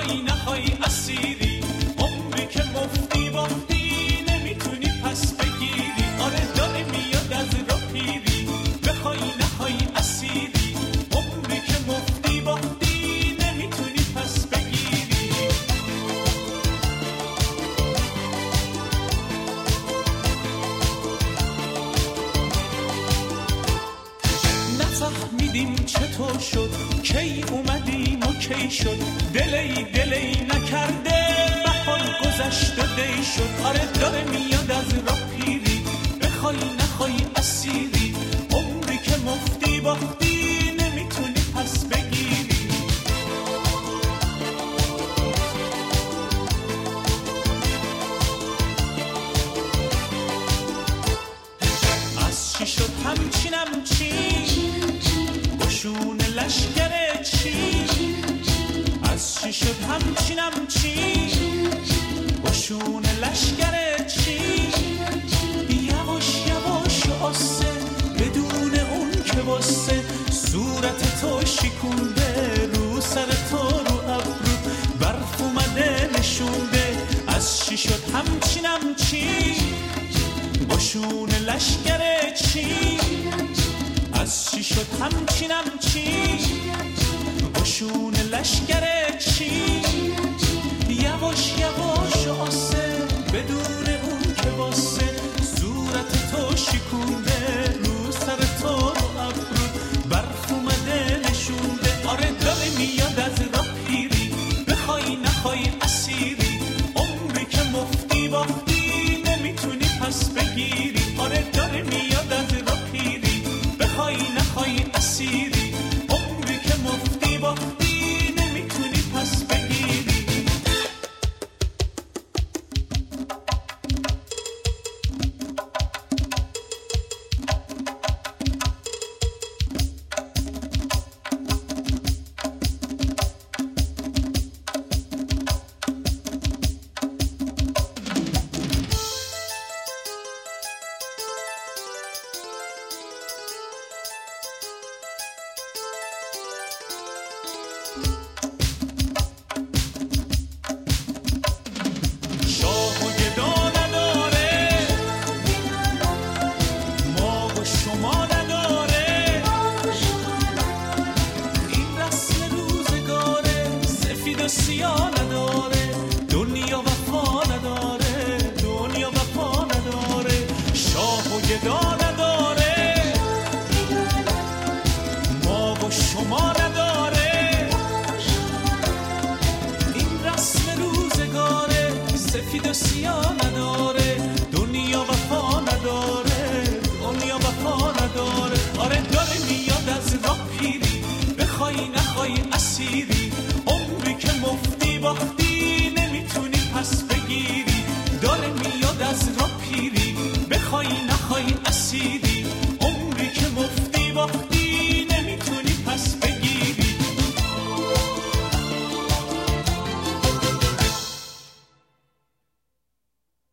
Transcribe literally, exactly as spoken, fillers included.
بخوای نخوای اسیری، عمری که مفتی باختی نمیتونی پس بگیری. آره داره میاد از راه پیری، بخوای نخوای اسیری، عمری که مفتی باختی نمیتونی پس بگیری. نفهمیدیم چطور شد، کی اومدیم و کی شد، دلی دلی نکرده بهار گذشت و دی شد. آره داره میاد از راه پیری، بخوای نخوای اسیری، عمری که مفتی باختی نمیتونی پس بگیری. از چی شد همچین همچین قشون لشکر چی؟ از چی شد همچین همچین قشون لشکر چی؟ یواش یواش آسه بدون اون که واسه صورت تو شکونده، رو سر تو رو ابرو برف اومده نشونده. از چی شد همچین همچین قشون لشکر چی؟ از چی شد همچین همچین قشون لشکر چی؟ یواش یواش آسه بدون اون که واسه صورت تو شکونده، رو سر تو رو ابرو برف اومده نشونده. آره داره میاد از راه پیری، بخوای نخوای اسیری، عمری که مفتی باختی نمیتونی پس بگیری. آره داره میاد از راه پیری، بخوای نخوای اسیری، عمری که مفتی باختی نمیتونی پس بگیری. سیا نداره دنیا، وفا نداره دنیا، وفا نداره. شاه و گدا نداره، ما و شما نداره. این رسم روزگاره سفید و سیا نداره، دنیا وفا نداره دنیا، وفا نداره. آره داره میاد از راه پیری، بخوای نخوای اسیری، عمری که مفتی باختی نمیتونی پس بگیری. داره میاد از راه پیری، بخوای نخوای اسیری،